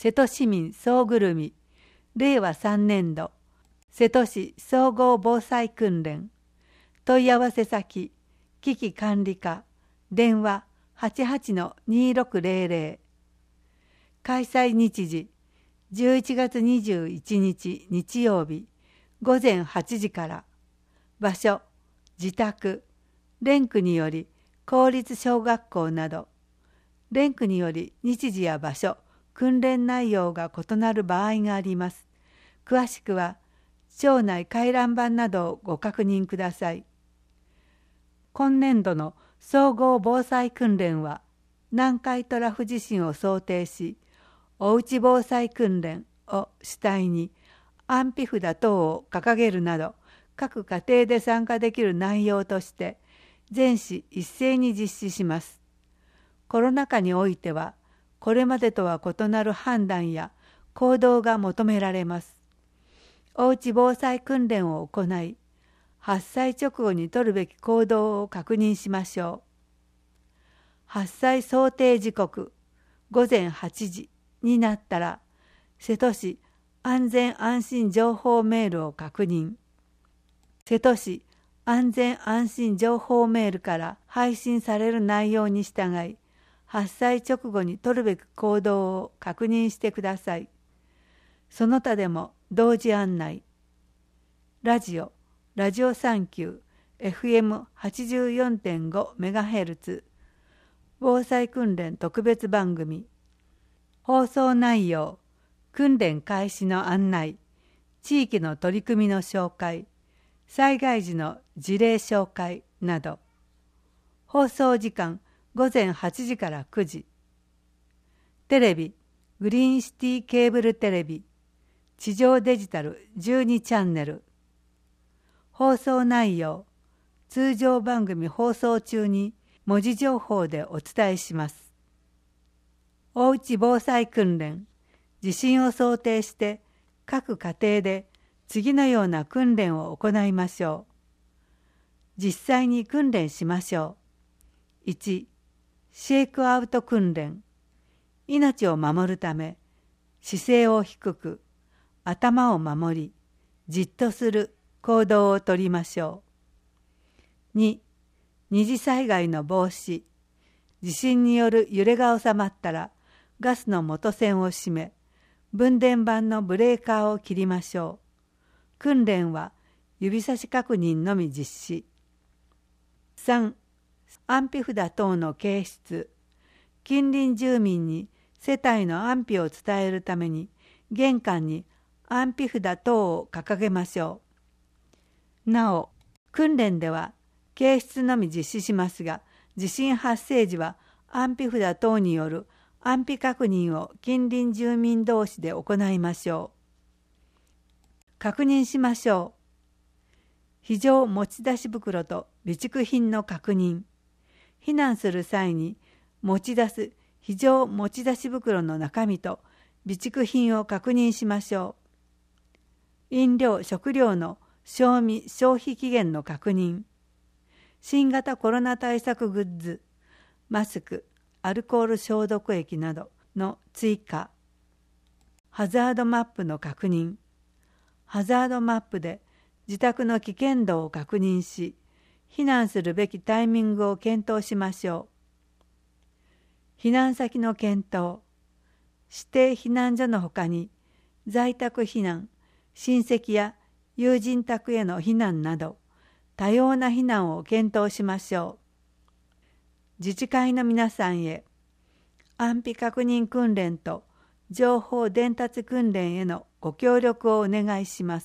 瀬戸市民総ぐるみ令和3年度瀬戸市総合防災訓練問い合わせ先危機管理課電話 88-2600 開催日時11月21日日曜日午前8時から場所自宅連区により公立小学校など連区により日時や場所訓練内容が異なる場合があります。詳しくは町内回覧板などをご確認ください。今年度の総合防災訓練は南海トラフ地震を想定し、おうち防災訓練を主体に安否札等を掲げるなど各家庭で参加できる内容として全市一斉に実施します。コロナ禍においてはこれまでとは異なる判断や行動が求められます。おうち防災訓練を行い、発災直後に取るべき行動を確認しましょう。発災想定時刻午前8時になったら、瀬戸市安全安心情報メールを確認。瀬戸市安全安心情報メールから配信される内容に従い、発災直後に取るべき行動を確認してください。その他でも同時案内。ラジオサンキュー FM84.5MHz 防災訓練特別番組。放送内容、訓練開始の案内、地域の取り組みの紹介、災害時の事例紹介など。放送時間午前8時から9時。テレビ、グリーンシティケーブルテレビ、地上デジタル12チャンネル。放送内容、通常番組放送中に文字情報でお伝えします。おうち防災訓練、地震を想定して各家庭で次のような訓練を行いましょう。実際に訓練しましょう。1、シェイクアウト訓練。命を守るため、姿勢を低く、頭を守り、じっとする行動をとりましょう。2、二次災害の防止。地震による揺れが収まったら、ガスの元栓を閉め、分電盤のブレーカーを切りましょう。訓練は指差し確認のみ実施。3、安否札等の掲出。近隣住民に世帯の安否を伝えるために、玄関に安否札等を掲げましょう。なお、訓練では掲出のみ実施しますが、地震発生時は安否札等による安否確認を近隣住民同士で行いましょう。確認しましょう。非常持ち出し袋と備蓄品の確認。避難する際に持ち出す非常持ち出し袋の中身と備蓄品を確認しましょう。飲料・食料の賞味・消費期限の確認。新型コロナ対策グッズ、マスク、アルコール消毒液などの追加。ハザードマップの確認。ハザードマップで自宅の危険度を確認し、避難するべきタイミングを検討しましょう。避難先の検討。指定避難所のほかに、在宅避難、親戚や友人宅への避難など、多様な避難を検討しましょう。自治会の皆さんへ、安否確認訓練と情報伝達訓練へのご協力をお願いします。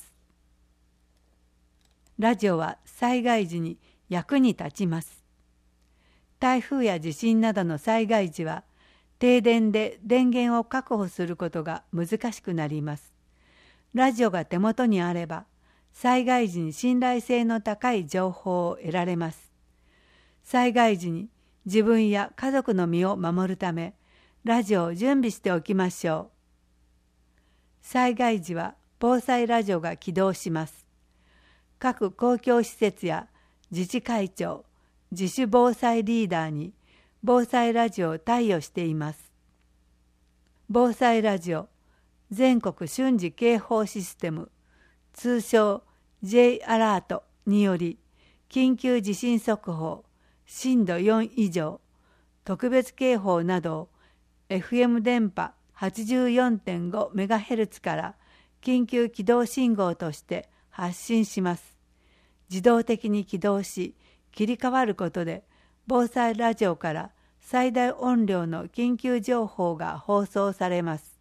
ラジオは災害時に役に立ちます。台風や地震などの災害時は、停電で電源を確保することが難しくなります。ラジオが手元にあれば、災害時に信頼性の高い情報を得られます。災害時に自分や家族の身を守るため、ラジオを準備しておきましょう。災害時は防災ラジオが起動します。各公共施設や自治会長、自主防災リーダーに防災ラジオを貸与しています。 防災ラジオ全国瞬時警報システム通称 J アラートにより緊急地震速報震度4以上特別警報などを FM 電波 84.5MHz から緊急起動信号として発信します。自動的に起動し切り替わることで防災ラジオから最大音量の緊急情報が放送されます。